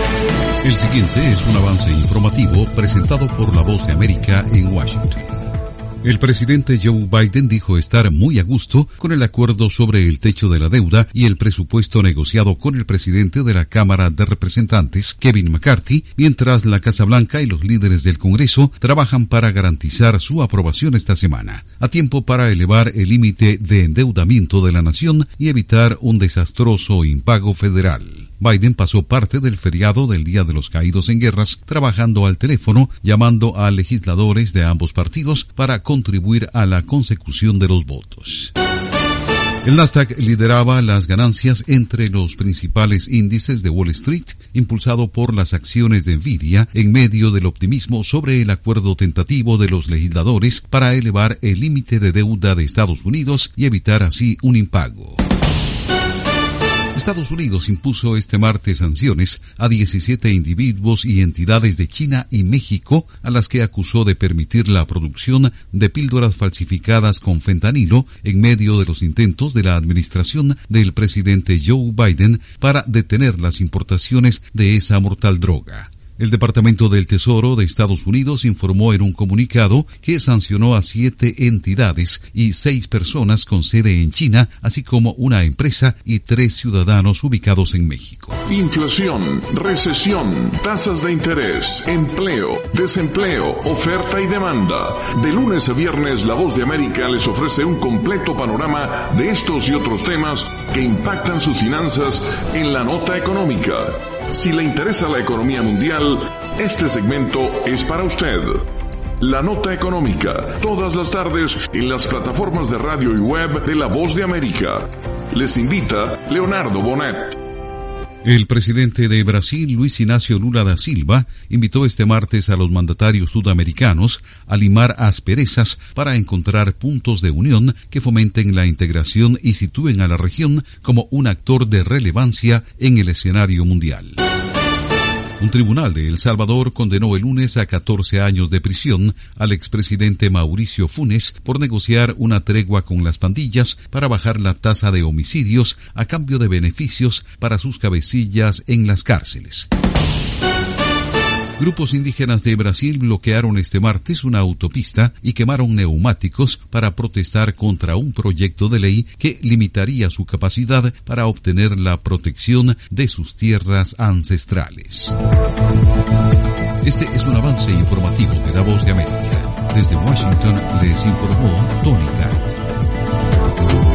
El siguiente es un avance informativo presentado por La Voz de América en Washington. El presidente Joe Biden dijo estar muy a gusto con el acuerdo sobre el techo de la deuda y el presupuesto negociado con el presidente de la Cámara de Representantes, Kevin McCarthy, mientras la Casa Blanca y los líderes del Congreso trabajan para garantizar su aprobación esta semana, a tiempo para elevar el límite de endeudamiento de la nación y evitar un desastroso impago federal. Biden pasó parte del feriado del Día de los Caídos en Guerras trabajando al teléfono, llamando a legisladores de ambos partidos para contribuir a la consecución de los votos. El Nasdaq lideraba las ganancias entre los principales índices de Wall Street, impulsado por las acciones de Nvidia en medio del optimismo sobre el acuerdo tentativo de los legisladores para elevar el límite de deuda de Estados Unidos y evitar así un impago. Estados Unidos impuso este martes sanciones a 17 individuos y entidades de China y México, a las que acusó de permitir la producción de píldoras falsificadas con fentanilo en medio de los intentos de la administración del presidente Joe Biden para detener las importaciones de esa mortal droga. El Departamento del Tesoro de Estados Unidos informó en un comunicado que sancionó a 7 entidades y 6 personas con sede en China, así como una empresa y 3 ciudadanos ubicados en México. Inflación, recesión, tasas de interés, empleo, desempleo, oferta y demanda. De lunes a viernes, La Voz de América les ofrece un completo panorama de estos y otros temas que impactan sus finanzas en la nota económica. Si le interesa la economía mundial, este segmento es para usted. La Nota Económica, todas las tardes en las plataformas de radio y web de La Voz de América. Les invita Leonardo Bonet. El presidente de Brasil, Luis Inácio Lula da Silva, invitó este martes a los mandatarios sudamericanos a limar asperezas para encontrar puntos de unión que fomenten la integración y sitúen a la región como un actor de relevancia en el escenario mundial. Un tribunal de El Salvador condenó el lunes a 14 años de prisión al expresidente Mauricio Funes por negociar una tregua con las pandillas para bajar la tasa de homicidios a cambio de beneficios para sus cabecillas en las cárceles. Grupos indígenas de Brasil bloquearon este martes una autopista y quemaron neumáticos para protestar contra un proyecto de ley que limitaría su capacidad para obtener la protección de sus tierras ancestrales. Este es un avance informativo de La Voz de América. Desde Washington les informó Tony Caro.